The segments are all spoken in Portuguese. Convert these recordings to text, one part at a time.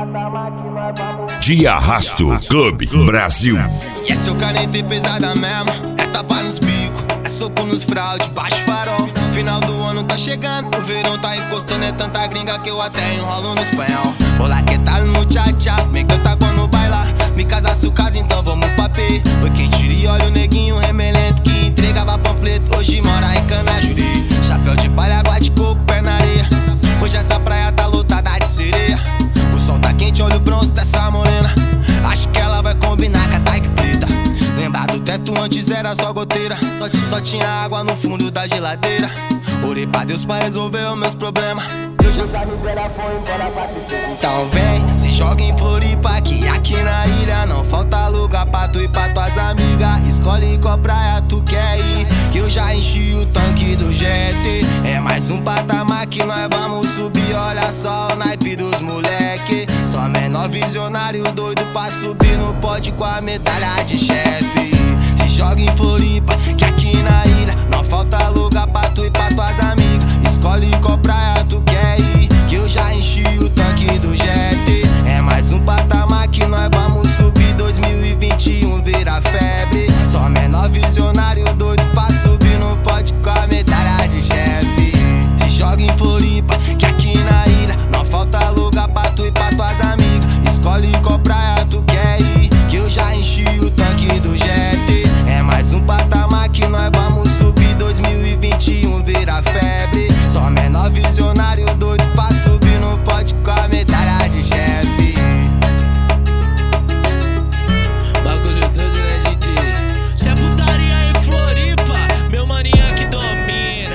De Arrasto Clube Brasil. E é seu caneta pesada mesmo, é tapa nos bicos, é soco nos fraude, baixo farol. Final do ano tá chegando, o verão tá encostando, é tanta gringa que eu até enrolo no espanhol. Olá, que tal muchacha? Me canta quando bailar, me casa su casa, então vamos pra P. Oi, quem diria, olha o neguinho remelento que entregava panfleto, hoje mora em Canajuri. Chapéu de palha, água de coco, pé na areia. Hoje essa praia tá lotada de sereia. O sol tá quente, olha o bronze dessa morena. Acho que ela vai combinar com a Taik preta. Lembrar do teto antes era só goteira, só tinha água no fundo da geladeira. Orei pra Deus pra resolver os meus problemas. Eu já me dera, foi embora pra tristeza. Então vem, se joga em Floripa, que aqui na ilha não falta lugar pra tu e pra tuas amigas. Escolhe qual praia tu quer ir, que eu já enchi o tanque do GT. É mais um patamar que nós vamos subir, olha só o naipe dos moleque. Só menor visionário doido pra subir no pódio com a medalha de chefe. Se joga em Floripa, que aqui na ilha não falta lugar pra tu e pra tuas amigas. Escolhe qual praia tu quer ir, que eu já enchi o tanque do GT. É mais um patamar que nós vamos subir, 2021 vira febre. Só menor visionário doido pra subir no pódio com a medalha de chefe. Se joga em Floripa, que aqui na ilha não falta lugar pra tu e pra tuas amigas. Escolhe qual praia tu quer ir, que eu já enchi o tanque do GT. É mais um patamar que nós vamos subir, 2021 vira febre. Só menor visionário doido pra subir no pódio com a medalha de chefe. Bagulho doido, né, DJ? Se é putaria em Floripa, meu maninha que domina.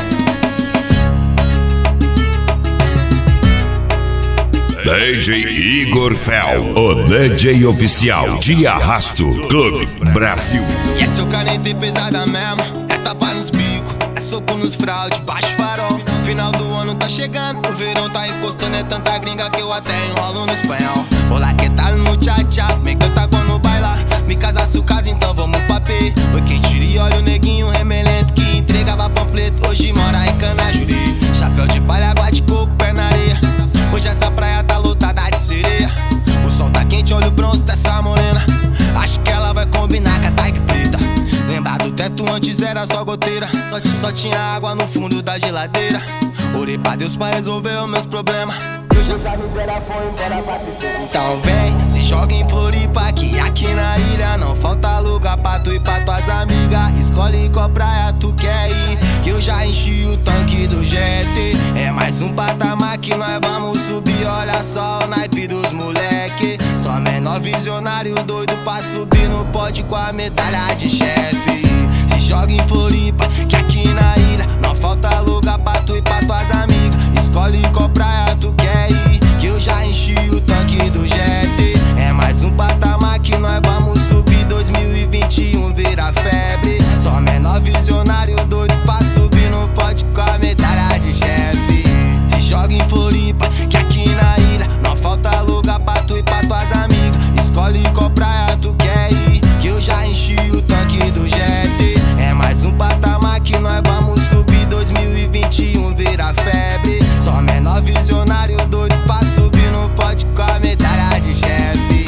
DJ Igor Fel, o DJ oficial de Arrasto Clube Brasil. E é seu caneta pesada mesmo, é tapa nos bicos, é soco nos fraude, baixo farol. Final do ano tá chegando, o verão tá encostando, é tanta gringa que eu até enrolo no espanhol. Olá, que tal muchacha? Me canta quando bailar, me casa su casa, então vamos pra P. Oi, quem diria, olha o neguinho remelento que entregava panfleto, hoje mora em Canajuri. Chapéu de palha, água de coco, pé na areia. Hoje essa praia tá lotada de sereia. O sol tá quente, olha o bronze dessa morena. Acho que ela vai combinar com a Taik preta. Lembrar do teto antes era só goteira, só tinha água no fundo da geladeira. Orei pra Deus pra resolver os meus problemas. Eu já me dera, foi embora pra tristeza. Então vem, se joga em Floripa, que aqui na ilha não falta lugar pra tu e pra tuas amigas. Escolhe qual praia tu quer ir, que eu já enchi o tanque do GT. É mais um patamar que nós vamos subir, olha só o naipe dos moleque. Só menor visionário doido pra subir no pódio com a medalha de chefe. Se joga em Floripa, que aqui na ilha não falta lugar pra tu e pra tuas amigas. Escolhe qual praia tu quer ir, que eu já enchi o tanque do GT. É mais um patamar que nós vamos subir, 2021 vira febre. Só menor visionário doido pra subir no pódio com a medalha de chefe. Se joga em Floripa, que aqui na ilha não falta lugar pra tu e pra tuas amigas. Escolhe qual praia tu quer ir, que eu já enchi o tanque do GT. É mais um patamar que nós vamos subir, 2021 vira febre. Só menor visionário doido pra subir no pódio com a medalha de chefe.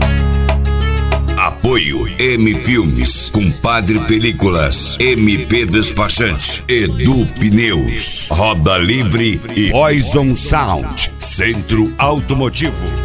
Apoio M Filmes, Compadre Películas, MP Despachante, Edu Pneus, Roda Livre e Poison Sound, Centro Automotivo.